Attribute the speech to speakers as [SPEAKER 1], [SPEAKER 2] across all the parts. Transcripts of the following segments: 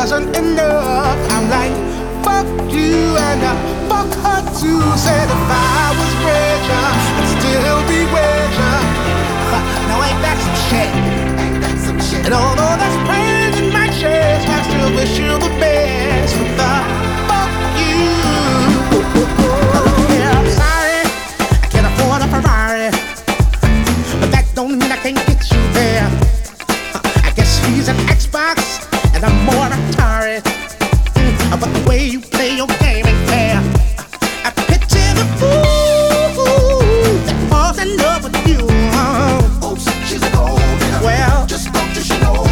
[SPEAKER 1] wasn't enough. I'm like, fuck you and fuck her too. Said if I was richer, I'd still be richer. Now ain't that some shit? And although that's pain in my chest, I still wish you the best. But the fuck you. Yeah, I'm sorry, I can't afford a Ferrari, but that don't mean I can't get you there. I guess he's an Xbox and I'm more Atari. But the way you play your game ain't fair. I picture the fool that falls in love with you.
[SPEAKER 2] Oops, she's a gold digger.
[SPEAKER 1] Well,
[SPEAKER 2] just don't you know.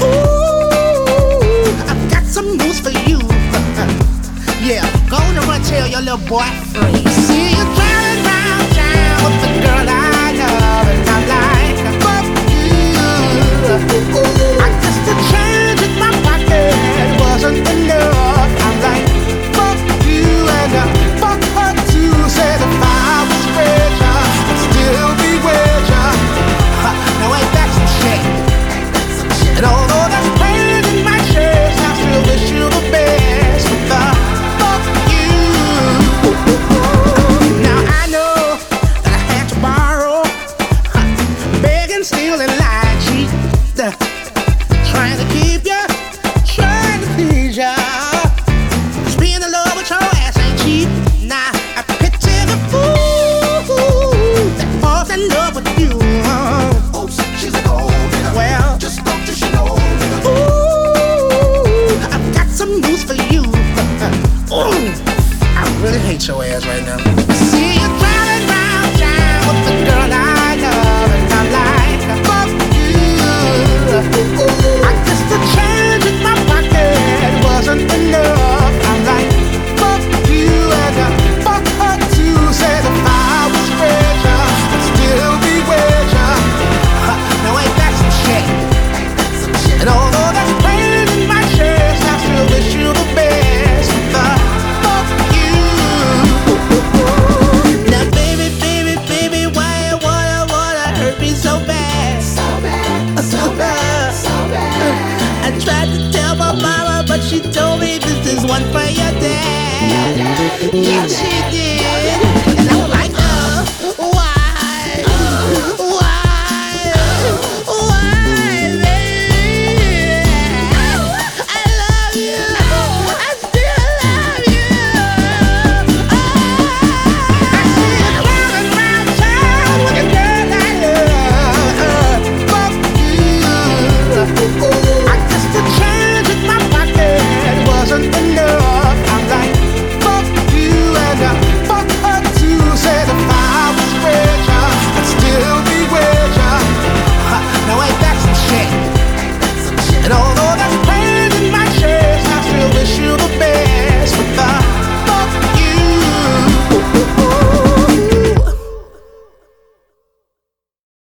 [SPEAKER 1] Ooh, I've got some news for you. Yeah, go on and run tell your little boy free. See you driving round town with the girl I love, and I'm like, fuck you. I guess the change in my pocket wasn't enough. I'm like, fuck you and fuck her too. Said if I was richer, I'd still be richer. Now ain't that some shit? And although that's pain in my chest, I still wish you the best. But the fuck you. Now I know that I had to borrow, beg and steal and lie, cheat, trying to keep ya, trying to please ya. 'Cause being in love with your ass ain't cheap. Nah, I picture the fool that falls in love with you.
[SPEAKER 2] Oops, she's a gold digger.
[SPEAKER 1] Well,
[SPEAKER 2] just don't you know.
[SPEAKER 1] ooh, I've got some news for you. Ooh, I really hate your ass right now. See you driving round town with the girl I love, and I'm like, fuck you. I guess the change in my pocket wasn't enough. I'm like, fuck you and fuck her too. Said if I was richer, I'd still be richer. Now ain't that some shit? And although that's pain in my chest, I still wish you the best. The fuck you. Now baby, baby, baby, why you wanna hurt me so bad? So bad, so bad, so bad. I tried to tell my mama, but she told me this is one for your dad. Yeah, she did.